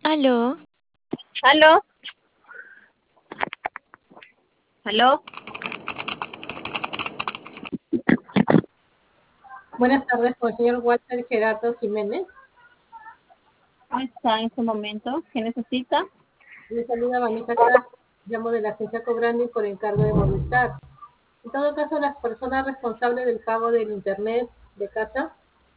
Aló, ¿Aló? ¿Aló? Buenas tardes, con el señor Walter Gerardo Jiménez. ¿Cómo está en este momento? ¿Qué necesita? Le saluda Vanessa Castro, llamo de la agencia Cobrando y por encargo de Movistar. En todo caso, las personas responsables del pago del internet de casa,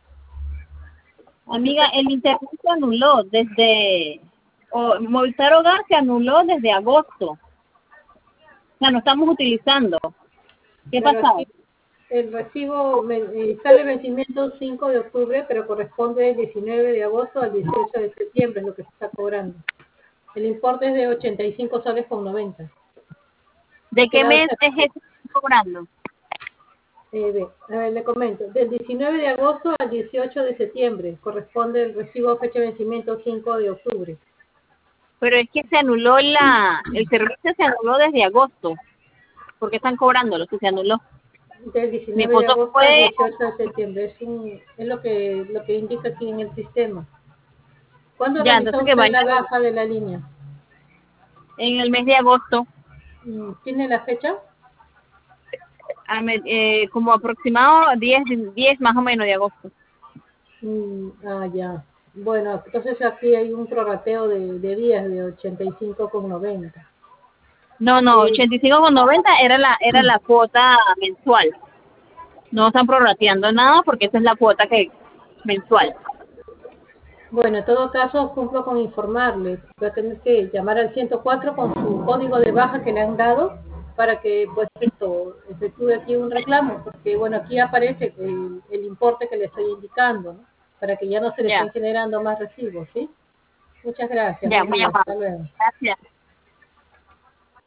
Amiga, el internet se anuló desde... Movistar Hogar se anuló desde agosto. O sea, no estamos utilizando. ¿Qué claro, pasa? aquí el recibo sale vencimiento 5 de octubre, pero corresponde del 19 de agosto al 18 de septiembre, es lo que se está cobrando. El importe es de 85 soles con 90. ¿De qué Será, mes es eso que estoy cobrando? a ver, le comento, del 19 de agosto al 18 de septiembre, corresponde el recibo fecha de vencimiento 5 de octubre. Pero es que se anuló el servicio se anuló desde agosto. ¿Por qué están cobrándolo si se anuló? Del Mi 19 de esposo agosto al fue 18 de septiembre, es lo que indica aquí en el sistema. ¿Cuándo ya, realizó entonces que usted vaya la baja de la línea? en el mes de agosto, ¿Tiene la fecha? como aproximado 10 más o menos de agosto. Ya. Bueno, entonces aquí hay un prorrateo de días de 85,90. No, no, Eh, 85,90 era la cuota mensual. No están prorrateando nada porque esa es la cuota que mensual. bueno, en todo caso, cumplo con informarles. Va a tener que llamar al 104 con su código de baja que le han dado para que, pues, esto efectúe aquí un reclamo, porque, bueno, aquí aparece el importe que le estoy indicando, ¿no? Para que ya no se le Ya, estén generando más recibos, ¿sí? Muchas gracias. ya, Buen muy día. Hasta amable. luego. Gracias.